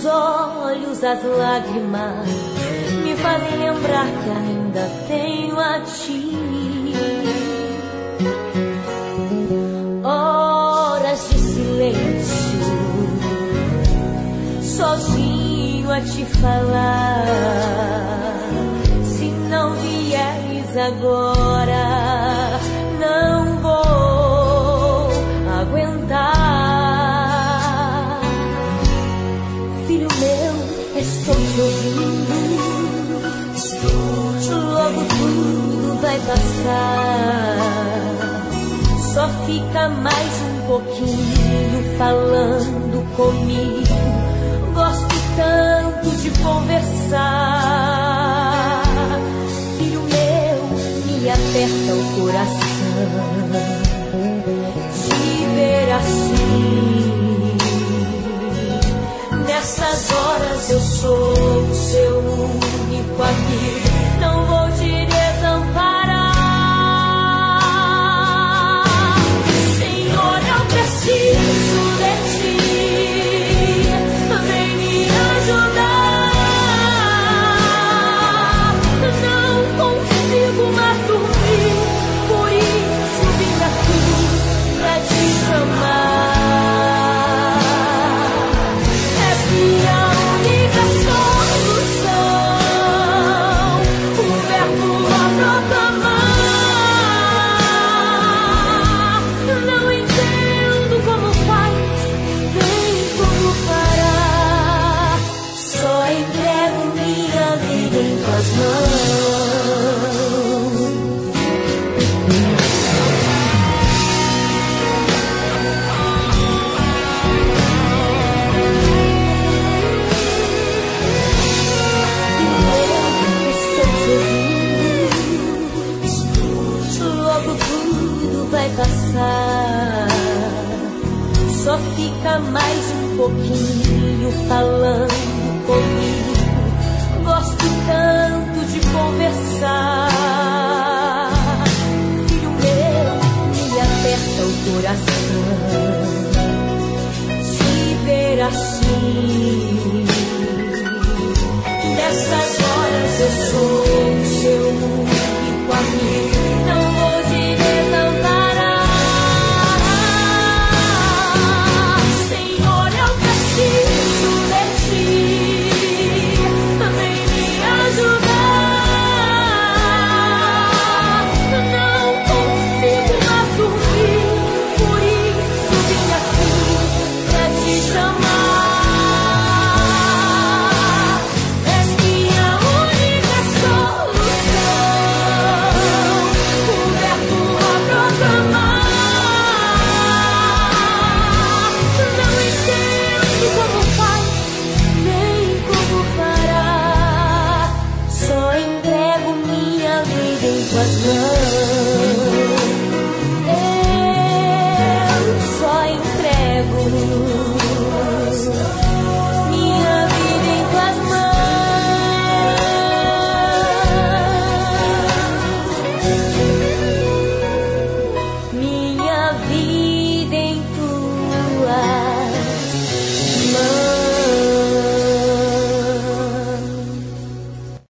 meus olhos as lágrimas me fazem lembrar que ainda tenho a ti. Horas de silêncio, sozinho a te falar. Se não vieres agora, não vou aguentar. Filho meu, estou te ouvindo. Logo tudo vai passar. Só fica mais um pouquinho falando comigo. Gosto tanto de conversar. Filho meu, me aperta o coração de ver assim. Nessas horas eu sou o seu único amigo. Não vou te desamparar. Senhor, eu preciso de ti. Vem me ajudar. Não consigo mais dormir. Por isso vim aqui pra te chamar. É minha única solução. O verbo a proclamar. Não entendo como faz, nem como parar. Só entrego minha vida em tuas mãos. Logo tudo vai passar. Só fica mais um pouquinho falando comigo. Gosto tanto de conversar. Filho meu, me aperta o coração de ver assim.